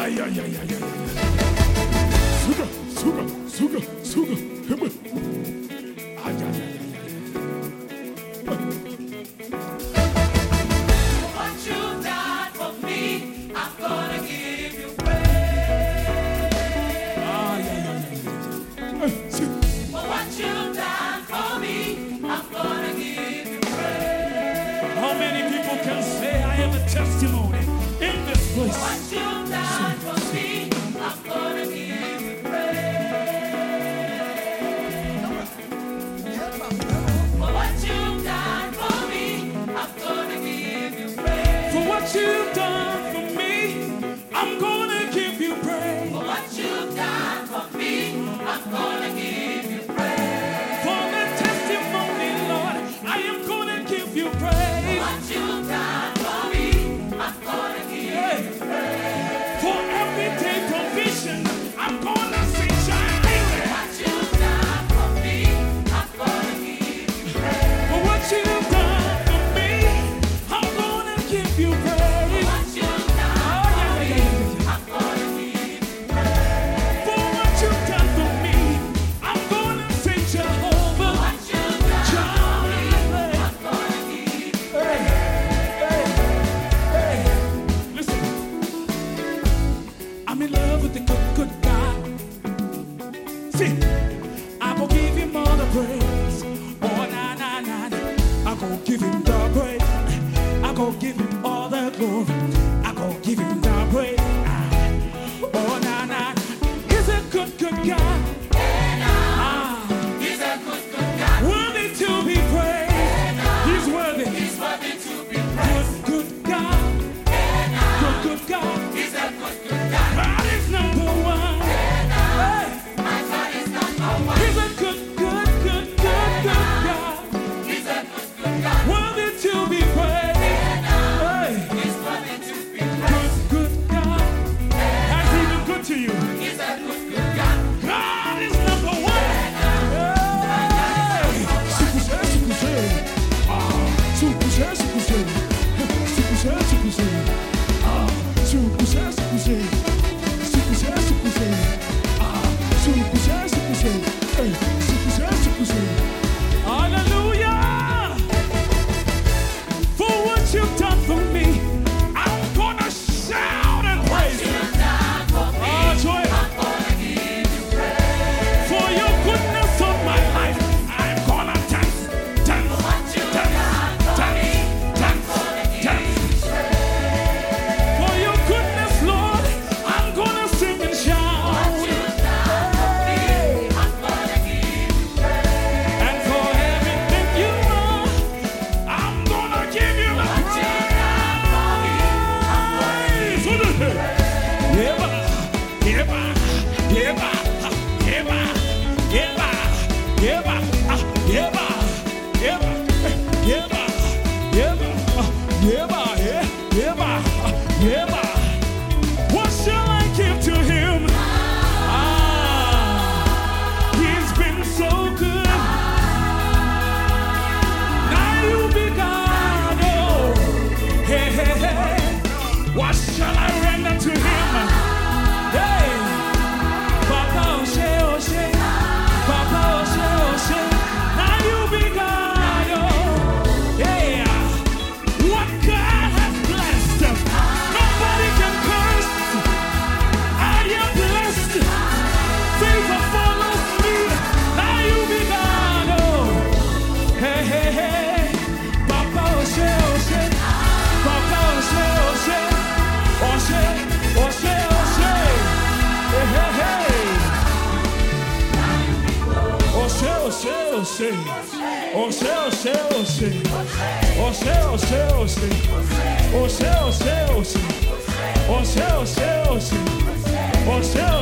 Ay, ay, ay, ay, ay. Suga, suga, suga, suga. Ay, ay, ay, ay. What you've done for me, I'm gonna give you praise. Ay, ay, ay, ay. For what you've done for me, I'm gonna give you praise. How many people can say I have a testimony in this place? For what you've done for me, I'm gonna give you praise. For what you've done for me, I'm gonna give you praise. For what you've done for me, I'm gonna give you praise. For what you've done for me, I'm gonna give you praise. For the testimony, Lord, I am gonna give you praise. What you've done for me, I'm gonna give you praise. For everyday provision, I'm gonna sing Jireh. What you've done for me, I'm gonna give you praise. For what you've done for me, I'm gonna give you praise. What you've done for me, I'm gonna give you praise. For what you've done for me, I'm gonna sing Jehovah. What you've done for me, I'm gonna give you Listen, I'm in love with the good, good God. See, I go give him all the praise. Oh, na, na, na, na. I go give him the praise. I go give him all the glory. I go give him the praise. Oh, na, na. He's a good, good God. Ah, He's a good, good God. worthy to be praised. He's worthy. He's worthy to be praised. Good, good God. Good, good God. He's a good, good God. God is number one. Hey, My God is number one. he's a good, good, good, good, good God. He's a good, good God. Worthy to be praised. Hey, He's worthy to be praised. good, good God. Has he been good to you? He's a good, good God. God is number one. Hey, sukushe, sukushe. Ah, sukushe, sukushe. Sukushe, sukushe. Ah, sukushe, sukushe. Sukushe, sukushe. Ah, sukushe, sukushe. Hey, sukushe, sukushe. Hallelujah. For what you've done for me, I'm gonna shout and praise you. You've done for me, Ah, joy. I'm gonna give you praise. For your goodness on my life, I'm gonna dance, dance, What you've dance, done for me, dance, dance, dance. For your goodness, Lord, I'm gonna sing and shout. you've done for me, I'm gonna give you praise. And for everything you are, I'm gonna give you the What you've done for me, I'm gonna give you praise. Yeba, yeba, yeba, yeba, yeba, yeba, ah, yeba, yeba, yeba, yeba, ah, yeba, yeba, ah, yeba. What shall I give to him? Ah, he's been so good. Now you be God, oh, hey, hey, hey. What shall I render to him? Hey, Papa Oshe, Oshe, Papa Oshe, Oshe. Now you be God, oh, yeah. What God has blessed, nobody can curse. I am blessed. Favor follows me. Now you be God, oh, hey, hey, hey. Papa Oshe, Oshe, Papa Oshe, Oshe, Oshe, Oshe, Oshe, hey, hey, hey. Oshe, Oshe, Oshe, Oshe, Oshe, Oshe, Oshe, Oshe, Oshe, Oshe, Oshe, Oshe, Oshe, Oshe, Oshe, Oshe, Oshe,